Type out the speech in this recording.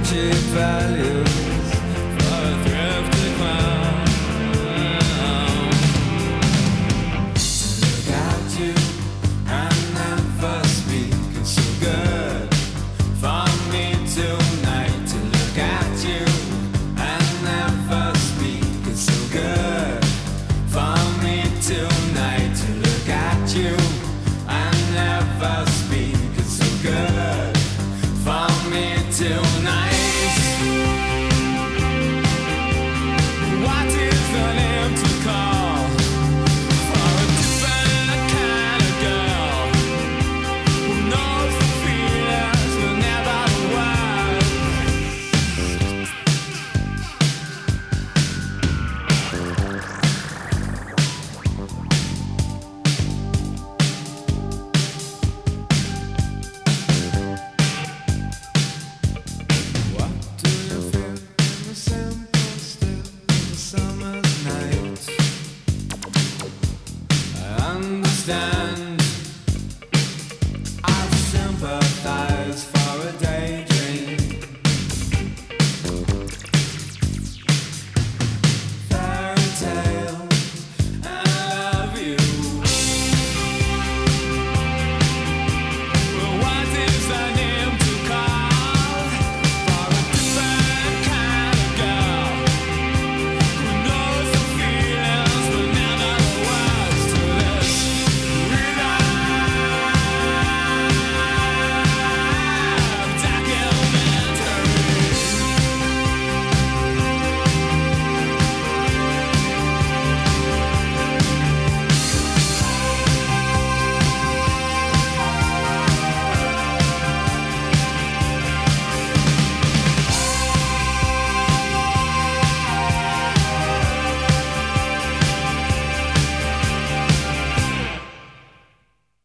cheap values for a thrifty clown. To look at you and never speak, it's so good for me tonight. To look at you and never speak, it's so good for me tonight. To look at you and never speak, it's so good for me tonight.